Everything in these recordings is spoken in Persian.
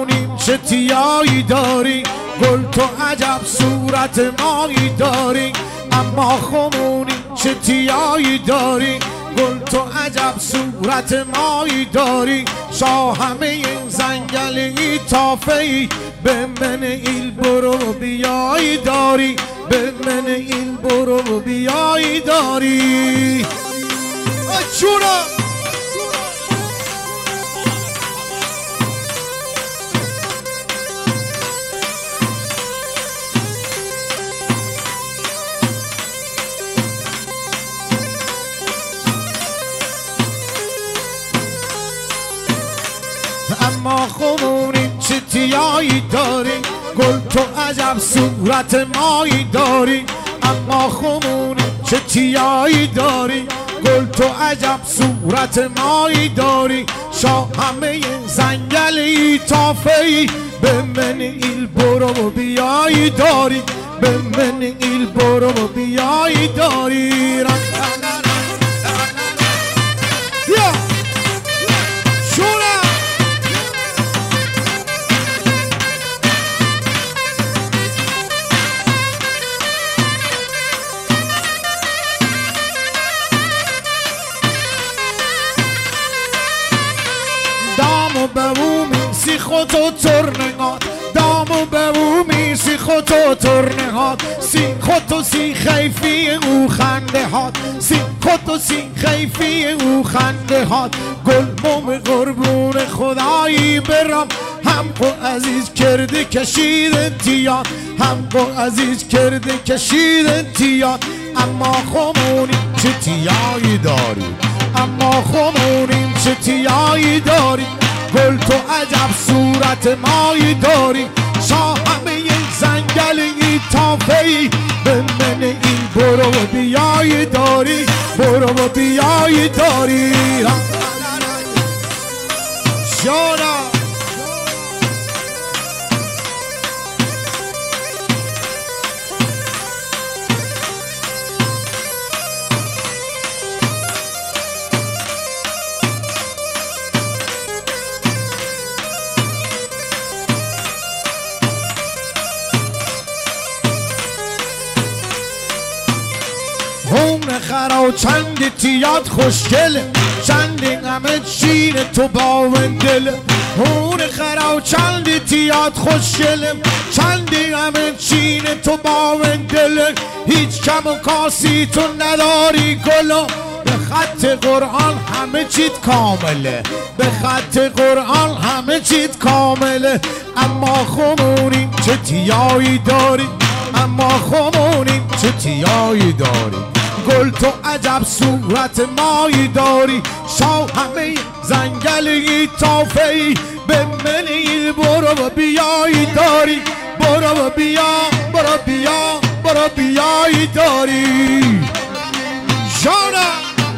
خمونیم چه تیایی داری، گل تو عجب صورت مایی داری. اما خمونیم چه تیایی داری، گل تو عجب صورت مایی داری. شاهمه این زنگلی تافهی، به من ایل برو بیایی داری، به من ایل برو بیایی داری. چورا اما خمونیم چه تیایی داری، گل تو عجب صورت مایی داری. اما خمونیم چه تیایی داری، گل تو عجب صورت مایی داری. شاهمه زنگلی تافهی، به من ایل برو بیایی داری، به من ایل برو بیایی داری. دامو به بومی سی خود و ترنهات، دامو به بومی سی خود و ترنهات. سی خود و سی خیفی او خنده هات، سی خود و سی خیفی او خنده هات. گل موم قربون خدایی برم، هم کو عزیز کرده کشید انتیاد، هم کو عزیز کرده کشید انتیاد. اما خمونیم چه تیایی داری، اما خمونیم چه تیایی داری، گل تو عجب صورت مایی داری. شاهمه زنگلی تافهی، به من این برو بیایی داری، برو بیایی داری. شانا هون خرا چند تیاد خوشگله، چند همه چین تو باوندله. هون خرا چند تیاد خوشگله، چند همه چین تو باوندله. هیچ کم و کاسی تو نداری گلو، به خط قرآن همه چیت کامله، به خط قرآن همه چیت کامله. اما خمونیم چه تیایی داری، اما خمونیم چه تیایی داری، گل تو عجب صورت مایی داری. شاهمه زنگلی تافهی، به من ایل برو بیایی داری، برو بیا برو بیا برو بیایی داری. جانا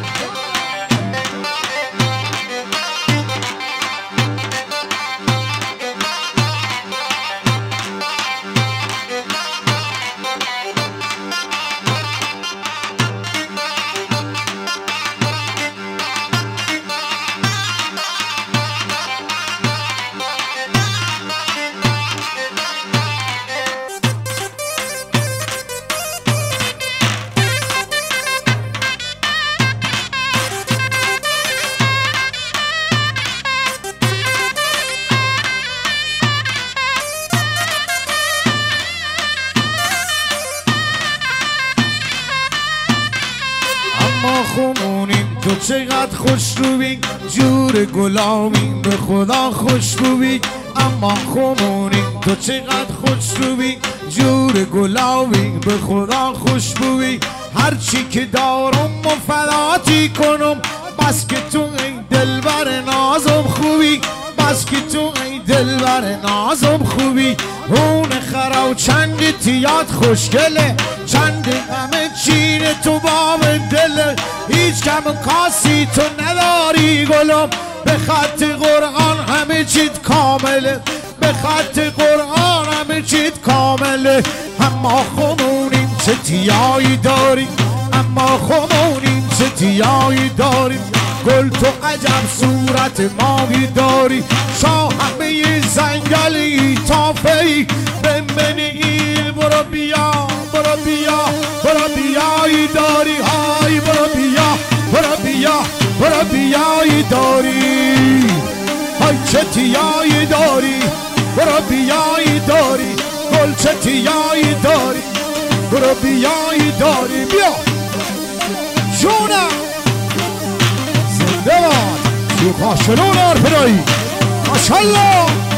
خمونیم تو چقدر خوش روی، جور گلابی به خدا خوشبوی. اما خمونیم تو چقدر خوش روی، جور گلابی به خدا خوشبوی. هرچی که دارم مفداتی کنم، بس که تو ای دلبر نازم خوبی، بس که تو ای دلبر نازم خوبی. اون خراو چند تیاد خوشگله، چند همه چین تو بام دل. هیچ کم کاسی تو نداری گلم، به خط قرآن همه چیت کامله، به خط قرآن همه چیت کامله. اما خمونیم چه تیایی داری، اما خمونیم چه تیایی داری، گل تو عجب صورت ماهی داری، شاه همه زنگلی تافهی به منی، برو بیا برو بیا برو بیایی داری، های برو بیا برو بیا برو بیایی داری، های چه تیایی داری، برو بیایی داری، گل چه تیایی داری، برو بیایی داری، بیا جونم زنده باد سوخاشنون آرپنایی ماشالله.